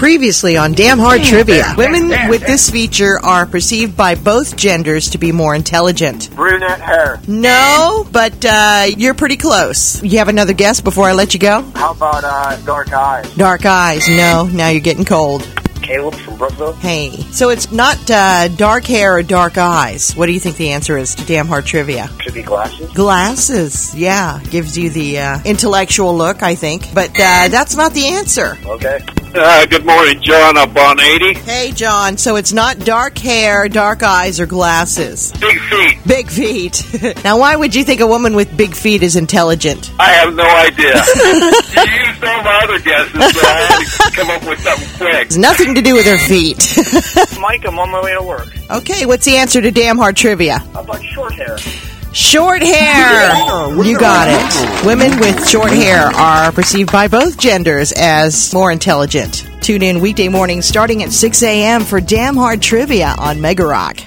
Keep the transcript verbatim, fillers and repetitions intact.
Previously on Damn Hard Trivia, women with this feature are perceived by both genders to be more intelligent. Brunette hair. No, but uh, you're pretty close. You have another guess before I let you go? How about uh, dark eyes? Dark eyes. No, now you're getting cold. Caleb from Brooksville. Hey, so it's not uh, dark hair or dark eyes. What do you think the answer is to Damn Hard Trivia? Could be glasses. Glasses, yeah. Gives you the uh, intellectual look, I think. But uh, that's not the answer. Okay. Uh, good morning, John, up on eighty. Hey, John, so it's not dark hair, dark eyes, or glasses. Big feet. Big feet. Now, why would you think a woman with big feet is intelligent? I have no idea. You used all my other guesses, so I had to come up with something quick. It's nothing to do with her feet. Mike, I'm on my way to work. Okay, what's the answer to Damn Hard Trivia? How about short hair? Short hair! You got it. Women with short hair are perceived by both genders as more intelligent. Tune in weekday mornings starting at six a.m. for Damn Hard Trivia on Mega Rock.